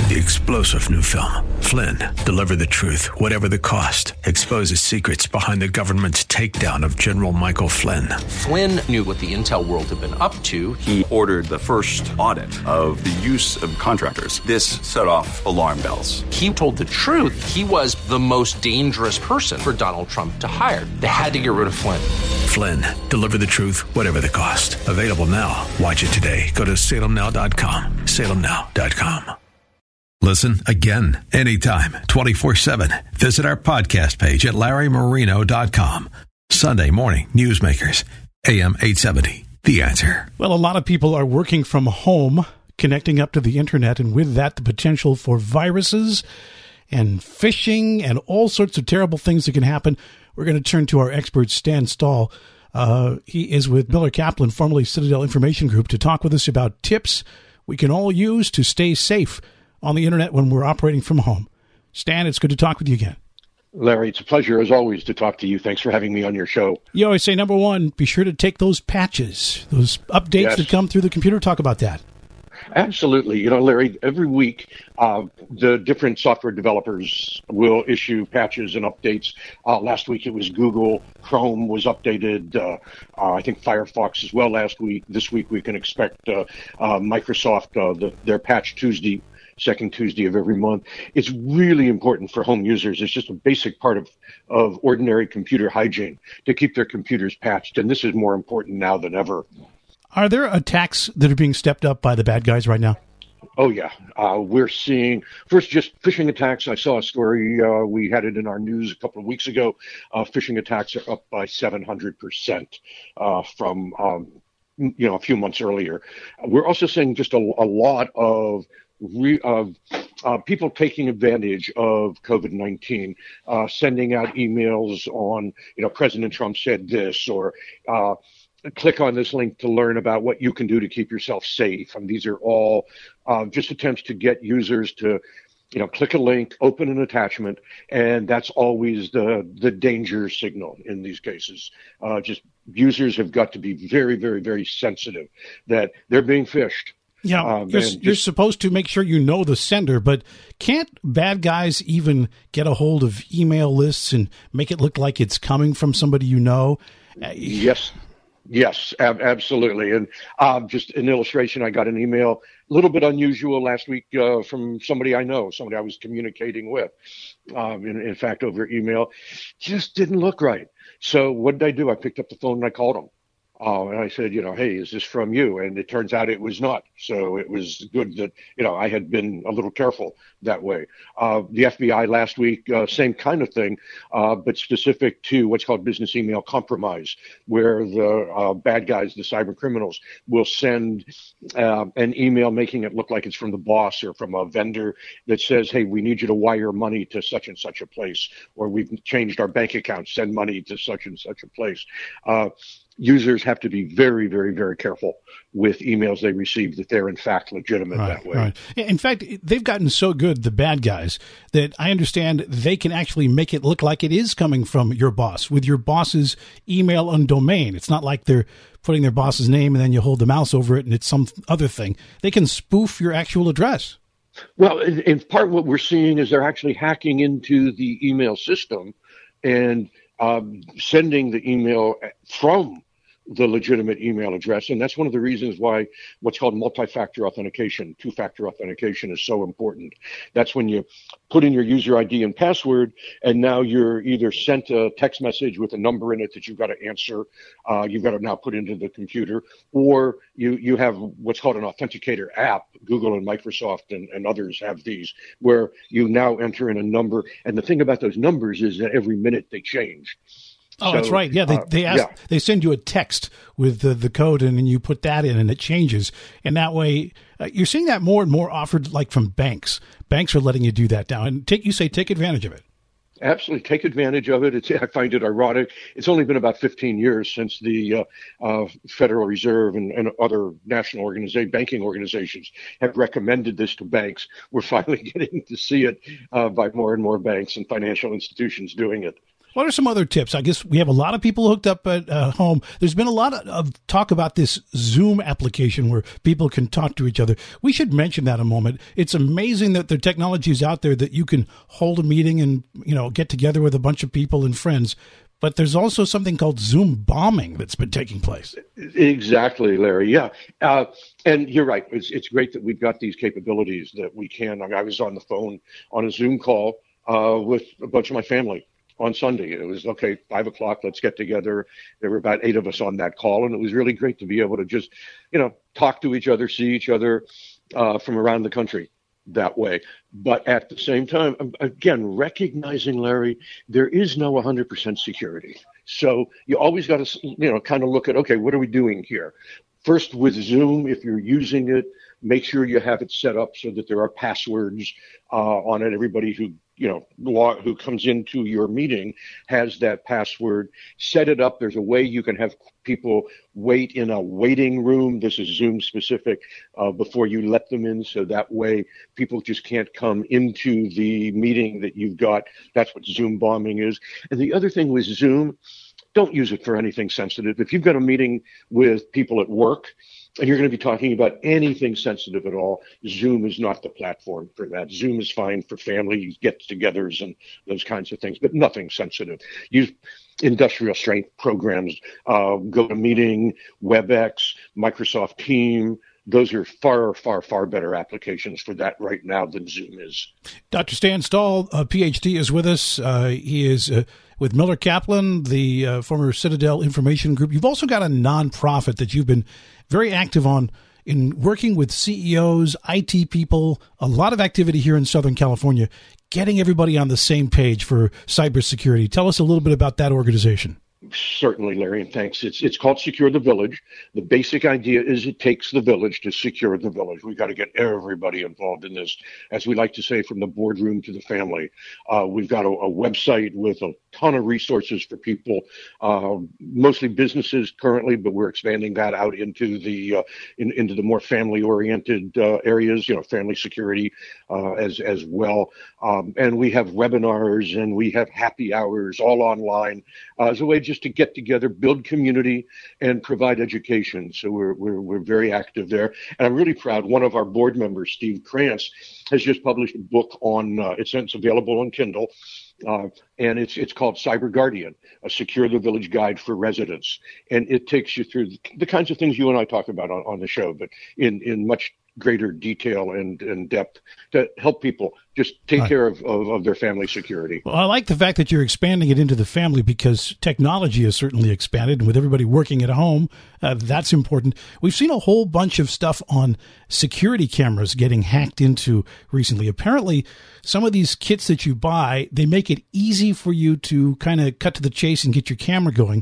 The explosive new film, Flynn, deliver the truth, whatever the cost. Exposes secrets behind the government's takedown of General Michael Flynn. Flynn knew what the intel world had been up to. He ordered the first audit of the use of contractors. This set off alarm bells. He told the truth. He was the most dangerous person for Donald Trump to hire. They had to get rid of Flynn. Flynn, deliver the truth, whatever the cost. Available now. Watch it today. Go to salemnow.com. salemnow.com. Listen again, anytime, 24/7. Visit our podcast page at larrymarino.com. Sunday morning newsmakers, AM 870, The Answer. Well, a lot of people are working from home, connecting up to the internet, and with that, the potential for viruses and phishing and all sorts of terrible things that can happen. We're going to turn to our expert, Stan Stahl. He is with Miller Kaplan, formerly Citadel Information Group, to talk with us about tips we can all use to stay safe on the internet when we're operating from home. Stan, it's good to talk with you again. Larry, it's a pleasure, as always, to talk to you. Thanks for having me on your show. You always say, number one, be sure to take those patches, those updates that come through the computer. Talk about that. Absolutely. You know, Larry, every week the different software developers will issue patches and updates. Last week it was Google. Chrome was updated. I think Firefox as well last week. This week we can expect Microsoft, their patch Tuesday, second Tuesday of every month. It's really important for home users. It's just a basic part of ordinary computer hygiene to keep their computers patched. And this is more important now than ever. Are there attacks that are being stepped up by the bad guys right now? Oh, yeah. We're seeing, first, just phishing attacks. I saw a story. We had it in our news a couple of weeks ago. Phishing attacks are up by 700% from, a few months earlier. We're also seeing just a lot of people taking advantage of COVID-19, sending out emails on, President Trump said this, or click on this link to learn about what you can do to keep yourself safe. And these are all just attempts to get users to, click a link, open an attachment, and that's always the danger signal in these cases. Just users have got to be very, very, very sensitive that they're being phished. Yeah, you're supposed to make sure you know the sender, but can't bad guys even get a hold of email lists and make it look like it's coming from somebody you know? Yes, absolutely. And just an illustration, I got an email, a little bit unusual last week from somebody I know, somebody I was communicating with, in fact, over email. Just didn't look right. So what did I do? I picked up the phone and I called them. And I said, hey, is this from you? And it turns out it was not. So it was good that, I had been a little careful that way. The FBI last week, same kind of thing, but specific to what's called business email compromise, where the bad guys, the cyber criminals, will send an email making it look like it's from the boss or from a vendor that says, hey, we need you to wire money to such and such a place, or we've changed our bank account, send money to such and such a place. Users have to be very, very, very careful with emails they receive that they're in fact legitimate that way. Right. In fact, they've gotten so good, the bad guys, that I understand they can actually make it look like it is coming from your boss with your boss's email and domain. It's not like they're putting their boss's name and then you hold the mouse over it and it's some other thing. They can spoof your actual address. Well, in part what we're seeing is they're actually hacking into the email system and sending the email from the legitimate email address. And that's one of the reasons why what's called multi-factor authentication, two-factor authentication, is so important. That's when you put in your user ID and password, and now you're either sent a text message with a number in it that you've got to answer, you've got to now put into the computer, or you have what's called an authenticator app. Google and Microsoft and others have these, where you now enter in a number. And the thing about those numbers is that every minute they change. Oh, that's right. Yeah, they send you a text with the code, and then you put that in, and it changes. And that way, you're seeing that more and more offered, like from banks. Banks are letting you do that now, and take advantage of it. Absolutely, take advantage of it. I find it ironic. It's only been about 15 years since the Federal Reserve and other national banking organizations have recommended this to banks. We're finally getting to see it by more and more banks and financial institutions doing it. What are some other tips? I guess we have a lot of people hooked up at home. There's been a lot of talk about this Zoom application where people can talk to each other. We should mention that a moment. It's amazing that the technology is out there that you can hold a meeting and, get together with a bunch of people and friends. But there's also something called Zoom bombing that's been taking place. Exactly, Larry. Yeah. And you're right. It's great that we've got these capabilities that we can. I was on the phone on a Zoom call with a bunch of my family on Sunday. It was, 5:00, let's get together. There were about 8 of us on that call, and it was really great to be able to just, talk to each other, see each other from around the country that way. But at the same time, again, recognizing, Larry, there is no 100% security. So you always got to, kind of look at, okay, what are we doing here? First, with Zoom, if you're using it, make sure you have it set up so that there are passwords on it. Everybody who comes into your meeting has that password. Set it up. There's a way you can have people wait in a waiting room. This is Zoom specific before you let them in. So that way people just can't come into the meeting that you've got. That's what Zoom bombing is. And the other thing with Zoom, don't use it for anything sensitive. If you've got a meeting with people at work, and you're going to be talking about anything sensitive at all, Zoom is not the platform for that. Zoom is fine for family get-togethers and those kinds of things, but nothing sensitive. Use industrial strength programs, GoToMeeting, WebEx, Microsoft Teams. Those are far, far, far better applications for that right now than Zoom is. Dr. Stan Stahl, PhD, is with us. He is with Miller Kaplan, the former Citadel Information Group. You've also got a nonprofit that you've been very active on in working with CEOs, IT people, a lot of activity here in Southern California, getting everybody on the same page for cybersecurity. Tell us a little bit about that organization. Certainly, Larry, and thanks. It's called Secure the Village. The basic idea is it takes the village to secure the village. We've got to get everybody involved in this, as we like to say, from the boardroom to the family. We've got a website with a ton of resources for people, mostly businesses currently, but we're expanding that out into the into the more family-oriented areas, family security as well. And we have webinars and we have happy hours all online as a way just to get together, build community, and provide education. So we're very active there. And I'm really proud. One of our board members, Steve Krantz, has just published a book on, it's available on Kindle, and it's called Cyber Guardian, a Secure the Village Guide for Residents. And it takes you through the kinds of things you and I talk about on the show, but in much greater detail and depth to help people just take care of their family security. Well, I like the fact that you're expanding it into the family because technology has certainly expanded, and with everybody working at home, that's important. We've seen a whole bunch of stuff on security cameras getting hacked into recently. Apparently, some of these kits that you buy, they make it easy for you to kind of cut to the chase and get your camera going.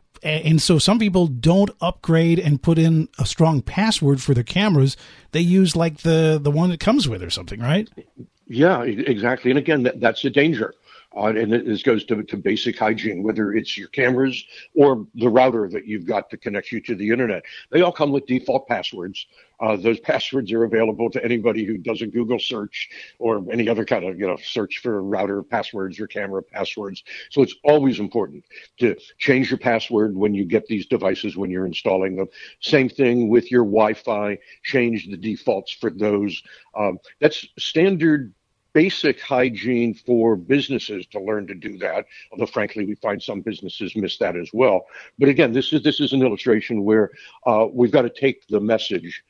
And so some people don't upgrade and put in a strong password for their cameras. They use like the one it comes with or something, right? Yeah, exactly. And again, that's the danger. And this goes to basic hygiene, whether it's your cameras or the router that you've got to connect you to the internet. They all come with default passwords. Those passwords are available to anybody who does a Google search or any other kind of, search for router passwords or camera passwords. So it's always important to change your password when you get these devices, when you're installing them. Same thing with your Wi-Fi, change the defaults for those. That's standard basic hygiene for businesses to learn to do that, although frankly we find some businesses miss that as well. But again, this is an illustration where we've got to take the message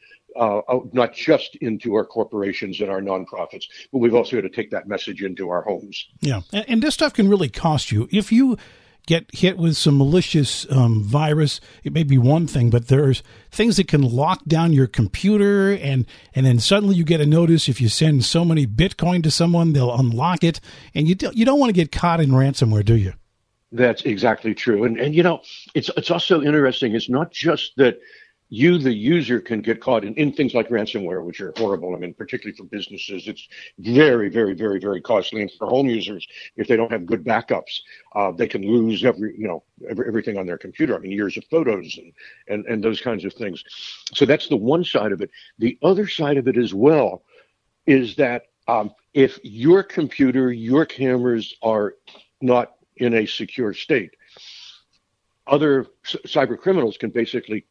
not just into our corporations and our nonprofits, but we've also got to take that message into our homes. Yeah, and this stuff can really cost you. If you get hit with some malicious virus, it may be one thing, but there's things that can lock down your computer, and then suddenly you get a notice if you send so many Bitcoin to someone, they'll unlock it, and you don't want to get caught in ransomware, do you? That's exactly true. And it's also interesting. It's not just that you, the user, can get caught in things like ransomware, which are horrible. I mean, particularly for businesses, it's very, very, very, very costly. And for home users, if they don't have good backups, they can lose everything on their computer. I mean, years of photos and those kinds of things. So that's the one side of it. The other side of it as well is that if your computer, your cameras are not in a secure state. Other cyber criminals can basically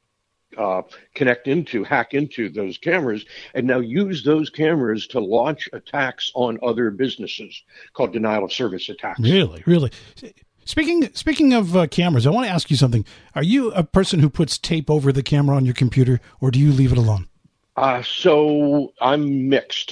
hack into those cameras, and now use those cameras to launch attacks on other businesses called denial of service attacks. Really. Speaking of cameras, I want to ask you something. Are you a person who puts tape over the camera on your computer, or do you leave it alone? So I'm mixed.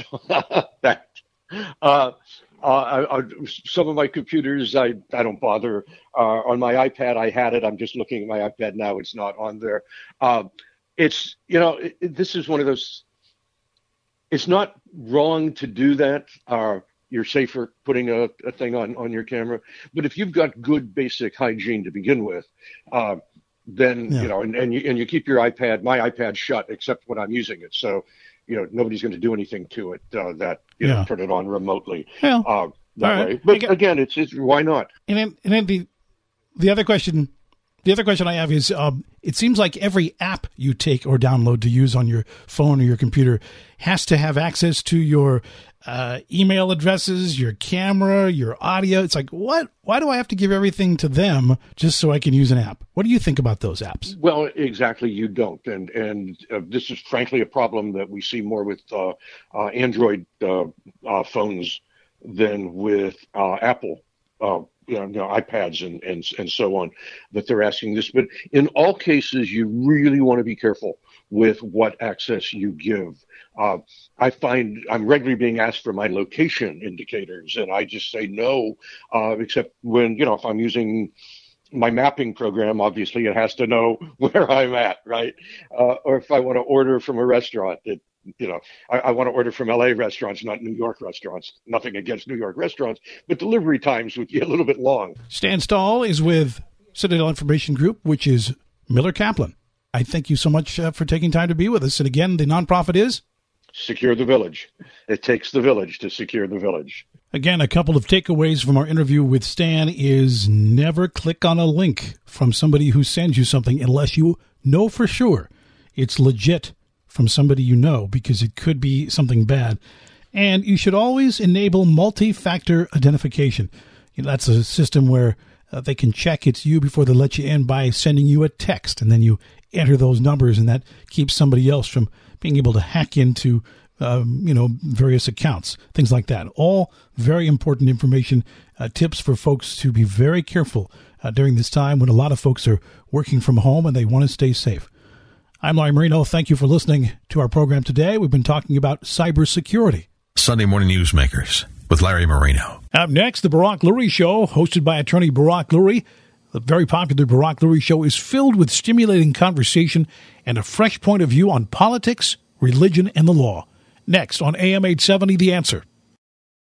Some of my computers, I don't bother. On my iPad, I had it. I'm just looking at my iPad now. It's not on there. This is one of those, it's not wrong to do that. You're safer putting a thing on your camera. But if you've got good basic hygiene to begin with, then, and you keep your my iPad shut except when I'm using it. So, nobody's going to do anything to it turn it on remotely that way. But again, it's why not? And then the other question I have is, it seems like every app you take or download to use on your phone or your computer has to have access to your email addresses, your camera, your audio. It's like, what? Why do I have to give everything to them just so I can use an app? What do you think about those apps? Well, exactly, you don't. And this is frankly a problem that we see more with Android phones than with Apple. iPads and so on, that they're asking this. But in all cases, you really want to be careful with what access you give. I find I'm regularly being asked for my location indicators, and I just say no, except when, if I'm using my mapping program, obviously it has to know where I'm at, right? Or if I want to order from a restaurant, I want to order from LA restaurants, not New York restaurants. Nothing against New York restaurants, but delivery times would be a little bit long. Stan Stahl is with Citadel Information Group, which is Miller Kaplan. I thank you so much for taking time to be with us. And again, the nonprofit is? Secure the Village. It takes the village to secure the village. Again, a couple of takeaways from our interview with Stan is never click on a link from somebody who sends you something unless you know for sure it's legit from somebody you know, because it could be something bad. And you should always enable multi-factor identification. That's a system where they can check it's you before they let you in by sending you a text, and then you enter those numbers, and that keeps somebody else from being able to hack into various accounts, things like that. All very important information, tips for folks to be very careful during this time when a lot of folks are working from home and they want to stay safe. I'm Larry Marino. Thank you for listening to our program today. We've been talking about cybersecurity. Sunday Morning Newsmakers with Larry Marino. Up next, the Barak Lurie Show, hosted by attorney Barak Lurie. The very popular Barak Lurie Show is filled with stimulating conversation and a fresh point of view on politics, religion, and the law. Next on AM 870, The Answer.